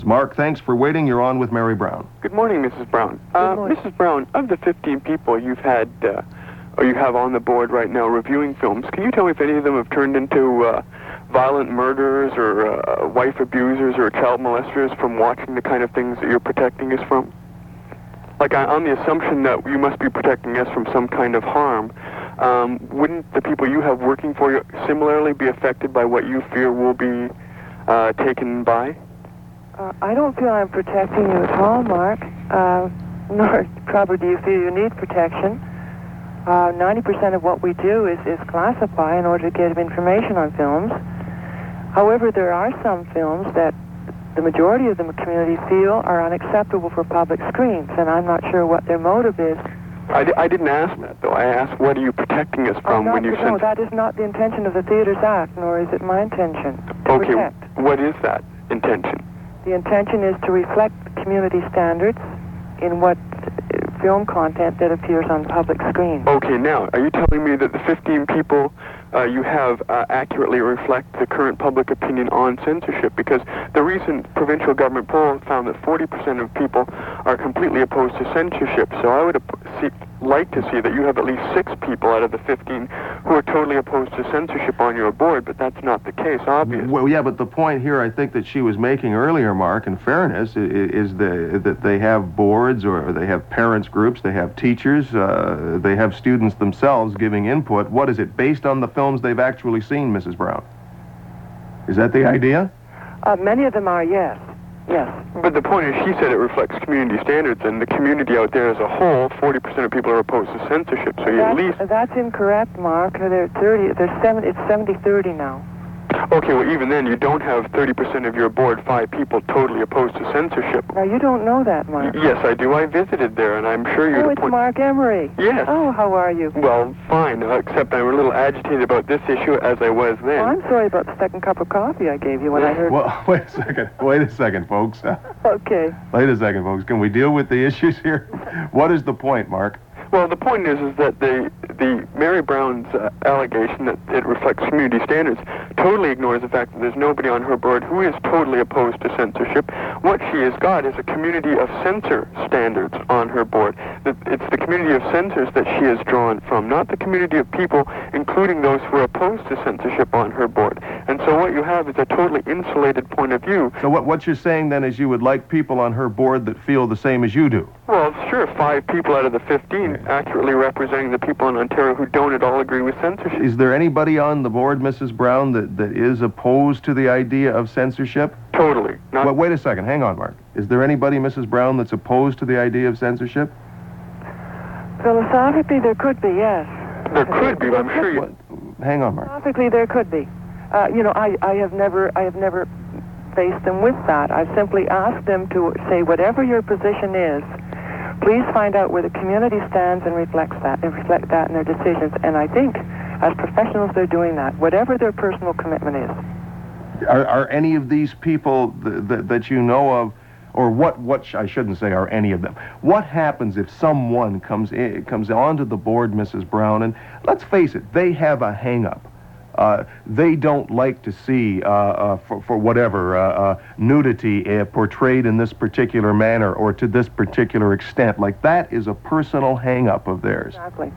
Mark, thanks for waiting. You're on with Mary Brown. Good morning, Mrs. Brown. Good morning. Mrs. Brown, of the 15 people you've had, or you have on the board right now reviewing films, can you tell me if any of them have turned into violent murderers or wife abusers or child molesters from watching the kind of things that you're protecting us from? Like, on the assumption that you must be protecting us from some kind of harm, wouldn't the people you have working for you similarly be affected by what you fear will be taken by? I don't feel I'm protecting you at all, Mark. Nor probably do you feel you need protection. 90% of what we do is classify in order to get information on films. However, there are some films that the majority of the community feel are unacceptable for public screens, and I'm not sure what their motive is. I didn't ask that, though. I asked, what are you protecting us from when you No, that is not the intention of the Theaters Act, nor is it my intention to protect. What is that intention? The intention is to reflect community standards in what film content that appears on public screens. Okay, now, are you telling me that the 15 people you have accurately reflect the current public opinion on censorship? Because the recent provincial government poll found that 40% of people are completely opposed to censorship. So I would like to see that you have at least 6 people out of the 15 who are totally opposed to censorship on your board, but that's not the case, obviously. Well, yeah, but the point here I think that she was making earlier, Mark, in fairness, is that they have boards, or they have parents groups, they have teachers, they have students themselves giving input. What is it, based on the films they've actually seen, Mrs. Brown? Is that the idea? Many of them are, yes. Yes. But the point is, she said it reflects community standards, and the community out there as a whole, 40% of people are opposed to censorship, so you at least... That's incorrect, Mark. It's 70-30 now. Okay, well, even then, you don't have 30% of your board, 5 people, totally opposed to censorship. Now, you don't know that, Mark. Yes, I do. I visited there, and I'm sure you're... Oh, it's Mark Emery. Yes. Oh, how are you? Well, fine, except I'm a little agitated about this issue, as I was then. Oh, I'm sorry about the second cup of coffee I gave you when I heard... Well, wait a second, folks. Okay. Wait a second, folks. Can we deal with the issues here? What is the point, Mark? Well, the point is that the Mary Brown's allegation that it reflects community standards totally ignores the fact that there's nobody on her board who is totally opposed to censorship. What she has got is a community of censor standards on her board. It's the community of censors that she has drawn from, not the community of people, including those who are opposed to censorship on her board. And so what you have is a totally insulated point of view. So what you're saying then is you would like people on her board that feel the same as you do? Well, sure, 5 people out of the 15 accurately representing the people in Ontario who don't at all agree with censorship. Is there anybody on the board, Mrs. Brown, that is opposed to the idea of censorship? Totally. Well, wait a second. Hang on, Mark. Is there anybody, Mrs. Brown, that's opposed to the idea of censorship? Philosophically, there could be, yes. There could be, but I'm sure you... Hang on, Mark. Philosophically, there could be. I have never faced them with that. I've simply asked them to say, whatever your position is, please find out where the community stands and reflect that in their decisions. And I think, as professionals, they're doing that, whatever their personal commitment is. Are any of these people that you know of, or what I shouldn't say are any of them, what happens if someone comes onto the board, Mrs. Brown, and let's face it, they have a hang-up. They don't like to see, for whatever, nudity portrayed in this particular manner or to this particular extent. Like, that is a personal hang-up of theirs. Exactly.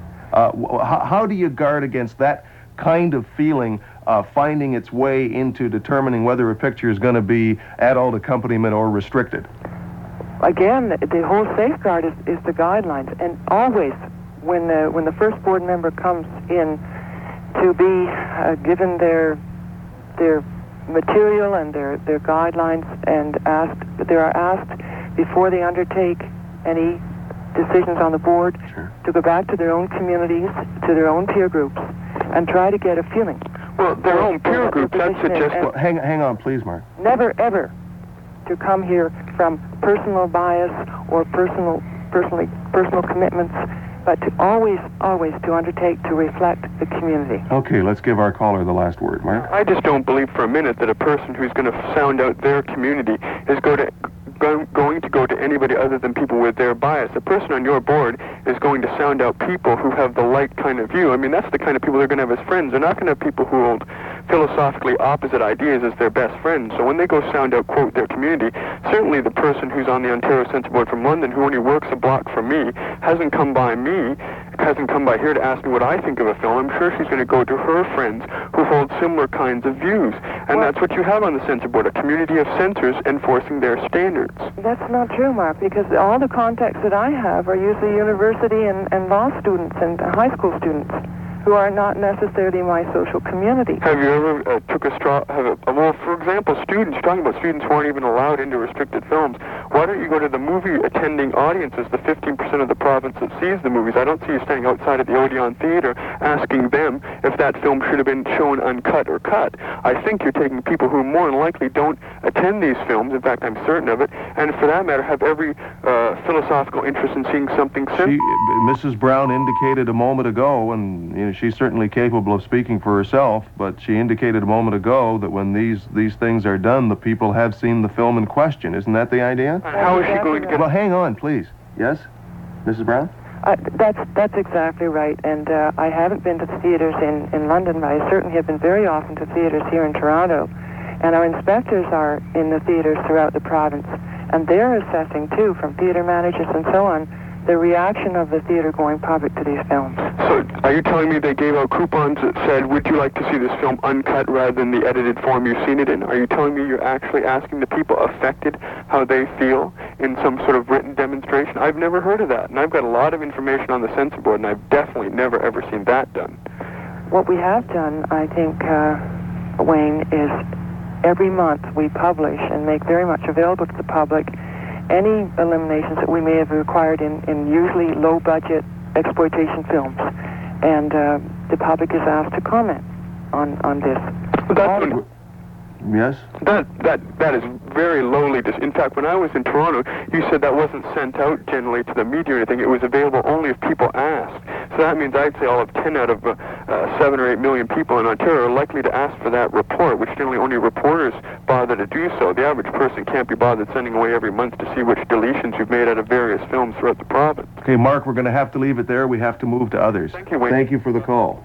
How do you guard against that kind of feeling finding its way into determining whether a picture is going to be adult accompaniment or restricted? Again, the whole safeguard is the guidelines. And always, when the first board member comes in to be given their material and their guidelines, and they are asked before they undertake any decisions on the board, sure, to go back to their own communities, to their own peer groups, and try to get a feeling. Well, their own peer group, that suggests... Well, hang on, please, Mark. Never, ever to come here from personal bias or personal commitments, but to always to undertake to reflect the community. Okay, let's give our caller the last word, Mark. I just don't believe for a minute that a person who's going to sound out their community is going to go to anybody other than people with their bias. A person on your board is going to sound sound out people who have the like kind of view. I mean, that's the kind of people they're going to have as friends. They're not going to have people who hold philosophically opposite ideas as their best friends. So when they go sound out, quote, their community, certainly the person who's on the Ontario Censor Board from London, who only works a block from me, hasn't come by here to ask me what I think of a film. I'm sure she's going to go to her friends who hold similar kinds of views. And that's what you have on the Censor Board, a community of censors enforcing their standards. That's not true, Mark, because all the contacts that I have are usually university and law students and high school students who are not necessarily my social community. Have you ever took a straw, well, for example, students, you're talking about students who aren't even allowed into restricted films. Why don't you go to the movie attending audiences, the 15% of the province that sees the movies? I don't see you standing outside of the Odeon Theater asking them if that film should have been shown uncut or cut. I think you're taking people who more than likely don't attend these films, in fact, I'm certain of it, and for that matter, have every philosophical interest in seeing something similar. Mrs. Brown indicated a moment ago, and you know, she's certainly capable of speaking for herself, but she indicated a moment ago that when these things are done, the people have seen the film in question. Isn't that the idea? How is she going to get... Well, hang on, please. Yes? Mrs. Brown? That's exactly right, and I haven't been to the theaters in London, but I certainly have been very often to theaters here in Toronto, and our inspectors are in the theaters throughout the province, and they're assessing, too, from theater managers and so on, the reaction of the theater going public to these films. So, are you telling me they gave out coupons that said, would you like to see this film uncut rather than the edited form you've seen it in? Are you telling me you're actually asking the people affected how they feel in some sort of written demonstration? I've never heard of that, and I've got a lot of information on the Censor Board, and I've definitely never ever seen that done. What we have done, I think, Wayne, is every month we publish and make very much available to the public any eliminations that we may have required in usually low-budget exploitation films. And the public is asked to comment on this. Yes? That is very lowly. In fact, when I was in Toronto, you said that wasn't sent out generally to the media or anything. It was available only if people asked. So that means I'd say all of 10 out of 7 or 8 million people in Ontario are likely to ask for that report, which generally only reporters bother to do so. The average person can't be bothered sending away every month to see which deletions you've made out of various films throughout the province. Okay, Mark, we're going to have to leave it there. We have to move to others. Thank you, Wayne. Thank you for the call.